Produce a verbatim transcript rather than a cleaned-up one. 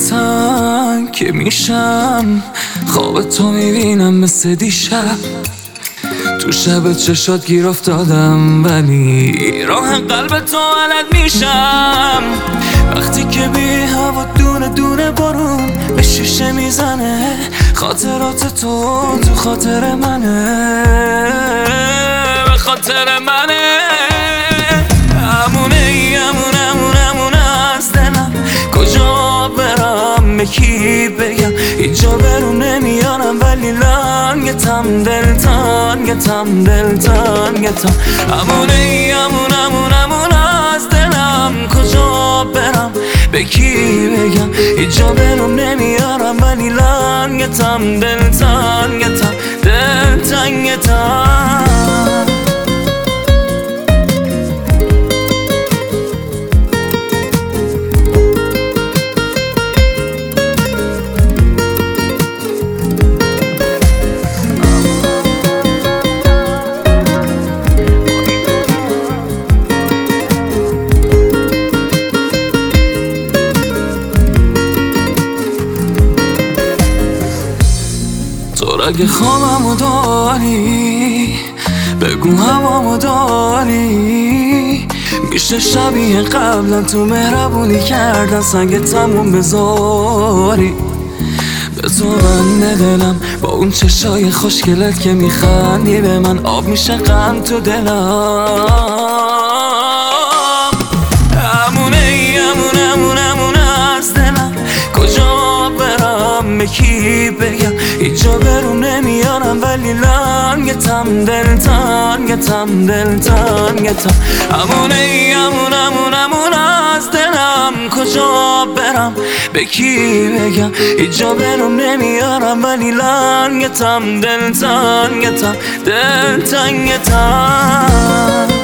تنگ که میشم، خواب تو میبینم مثل دیشب. تو شب چشات گیر افتادم ولی راه قلب تو علت میشم. وقتی که بی هوا دونه دونه بارون به شیشه میزنه، خاطرات تو تو خاطر منه، به خاطر منه. امونه امونه امونه امونه از دلم، کجا برم به کی بگم؟ اینجا برون نمیارم ولی لنگتم، دلتنگتم دلتنگتم. امونه امونه امونه امونه از دلم، کجا برم به کی بگم؟ اینجا برون نمیارم ولی لنگتم، دلتنگتم دلتنگتم. تو اگه خوابمو داری بگو هوامو داری، میشه شبیه قبلا تو مهربونی کردن سنگ تموم بذاری. به تو بنده دلم با اون چشای خوشگلت که میخندی به من، آب میشه غم تو دلم. امونه امونه امونه امونه از دلم، کجا برم به کی بگم؟ اینجا برون نمیارم ولی لنگتم، دلتنگتم دلتنگتم. امونه امونه امونه امونه از دلم، کجا برم به کی بگم؟ اینجا برون نمیارم ولی لنگتم، دلتنگتم دلتنگتم.